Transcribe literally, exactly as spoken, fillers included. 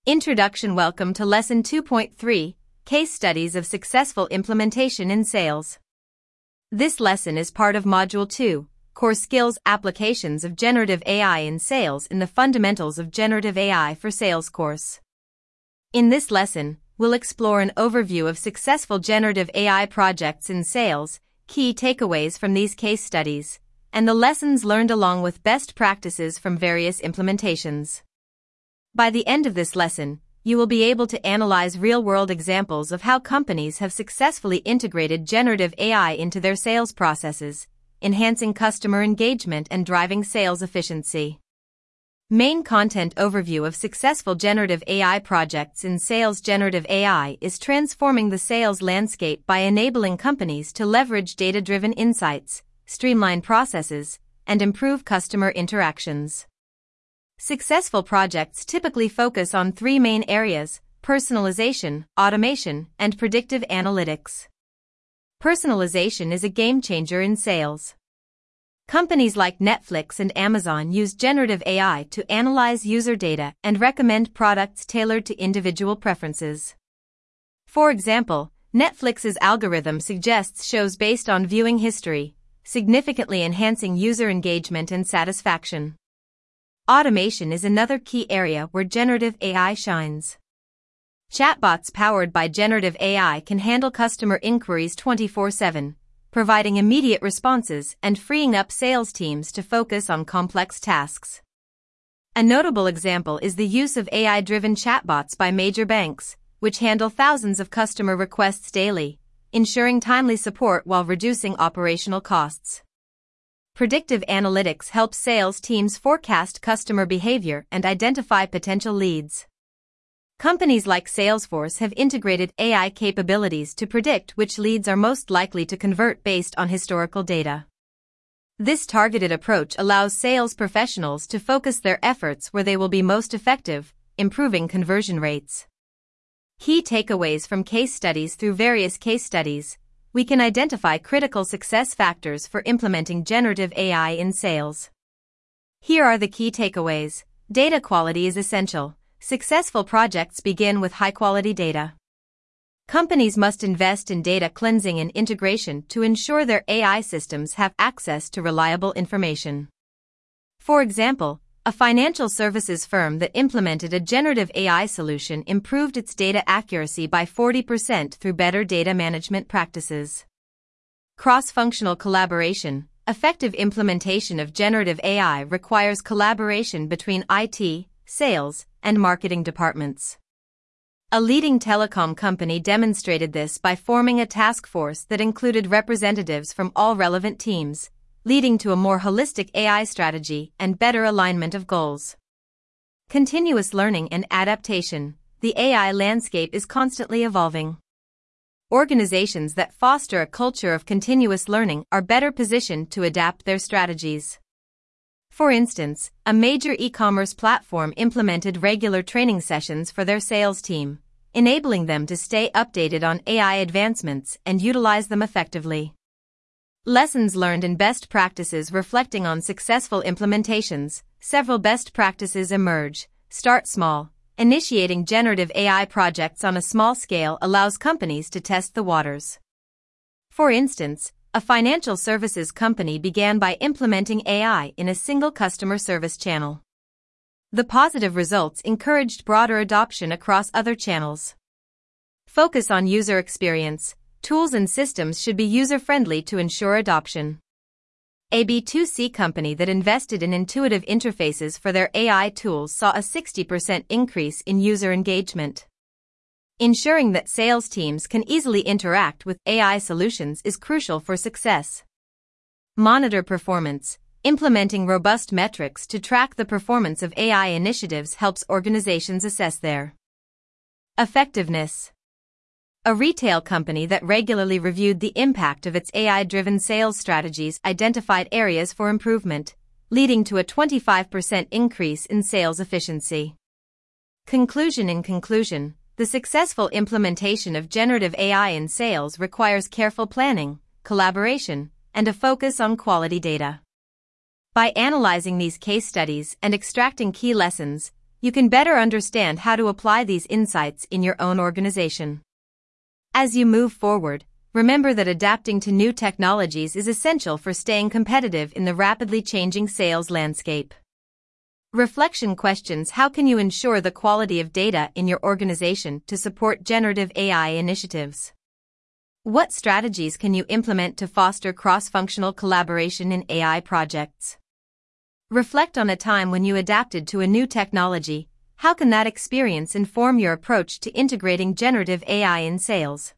Introduction. Welcome to Lesson two point three, Case Studies of Successful Implementation in Sales. This lesson is part of Module two, Core Skills Applications of Generative A I in Sales in the Fundamentals of Generative A I for Sales course. In this lesson, we'll explore an overview of successful generative A I projects in sales, key takeaways from these case studies, and the lessons learned along with best practices from various implementations. By the end of this lesson, you will be able to analyze real-world examples of how companies have successfully integrated generative A I into their sales processes, enhancing customer engagement and driving sales efficiency. Main content overview of successful generative A I projects in sales. Generative A I is transforming the sales landscape by enabling companies to leverage data-driven insights, streamline processes, and improve customer interactions. Successful projects typically focus on three main areas: personalization, automation, and predictive analytics. Personalization is a game changer in sales. Companies like Netflix and Amazon use generative A I to analyze user data and recommend products tailored to individual preferences. For example, Netflix's algorithm suggests shows based on viewing history, significantly enhancing user engagement and satisfaction. Automation is another key area where generative A I shines. Chatbots powered by generative A I can handle customer inquiries twenty-four seven, providing immediate responses and freeing up sales teams to focus on complex tasks. A notable example is the use of A I-driven chatbots by major banks, which handle thousands of customer requests daily, ensuring timely support while reducing operational costs. Predictive analytics helps sales teams forecast customer behavior and identify potential leads. Companies like Salesforce have integrated A I capabilities to predict which leads are most likely to convert based on historical data. This targeted approach allows sales professionals to focus their efforts where they will be most effective, improving conversion rates. Key takeaways from case studies. Through various case studies, we can identify critical success factors for implementing generative A I in sales. Here are the key takeaways. Data quality is essential. Successful projects begin with high-quality data. Companies must invest in data cleansing and integration to ensure their A I systems have access to reliable information. For example, a financial services firm that implemented a generative A I solution improved its data accuracy by forty percent through better data management practices. Cross-functional collaboration. Effective implementation of generative A I requires collaboration between I T, sales, and marketing departments. A leading telecom company demonstrated this by forming a task force that included representatives from all relevant teams, leading to a more holistic A I strategy and better alignment of goals. Continuous learning and adaptation. The A I landscape is constantly evolving. Organizations that foster a culture of continuous learning are better positioned to adapt their strategies. For instance, a major e-commerce platform implemented regular training sessions for their sales team, enabling them to stay updated on A I advancements and utilize them effectively. Lessons learned and best practices. Reflecting on successful implementations, several best practices emerge. Start small. Initiating generative A I projects on a small scale allows companies to test the waters. For instance, a financial services company began by implementing A I in a single customer service channel. The positive results encouraged broader adoption across other channels. Focus on user experience. Tools and systems should be user-friendly to ensure adoption. A B two C company that invested in intuitive interfaces for their A I tools saw a sixty percent increase in user engagement. Ensuring that sales teams can easily interact with A I solutions is crucial for success. Monitor performance. Implementing robust metrics to track the performance of A I initiatives helps organizations assess their effectiveness. A retail company that regularly reviewed the impact of its A I-driven sales strategies identified areas for improvement, leading to a twenty-five percent increase in sales efficiency. Conclusion. In conclusion, the successful implementation of generative A I in sales requires careful planning, collaboration, and a focus on quality data. By analyzing these case studies and extracting key lessons, you can better understand how to apply these insights in your own organization. As you move forward, remember that adapting to new technologies is essential for staying competitive in the rapidly changing sales landscape. Reflection questions: how can you ensure the quality of data in your organization to support generative A I initiatives? What strategies can you implement to foster cross-functional collaboration in A I projects? Reflect on a time when you adapted to a new technology. How can that experience inform your approach to integrating generative A I in sales?